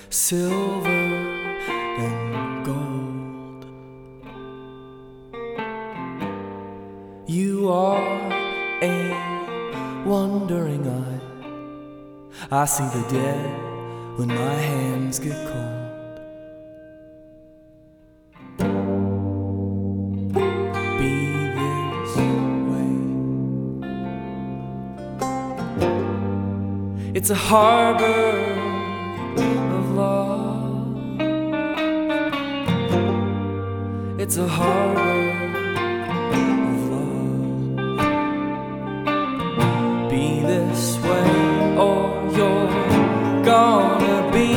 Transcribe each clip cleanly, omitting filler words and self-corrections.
silver and gold. You are a wandering eye. I see the dead when my hands get cold. Be this way. It's a harbor of love. It's a harbor of love. Be this way, or you're gonna be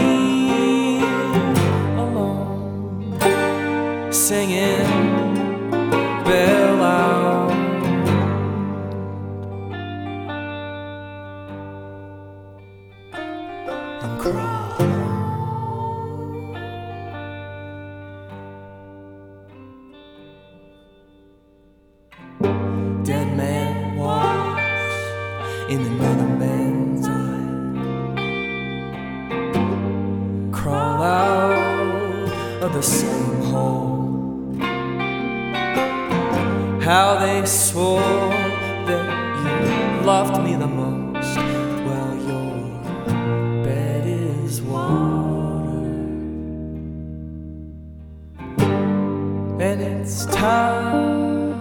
alone, singing bell out. And crawl. Dead man walks in another man's eye. Crawl out of the same hole. How they swore that you loved me the most. Well, your bed is water, and it's time.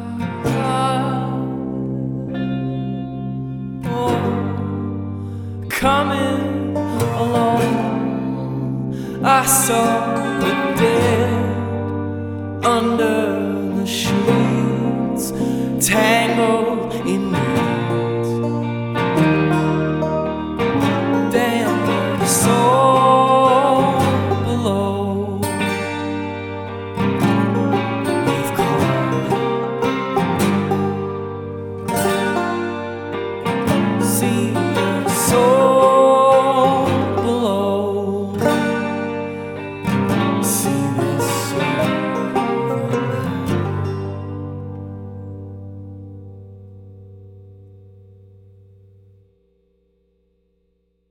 Coming along, I saw the dead under the sheets, tangled in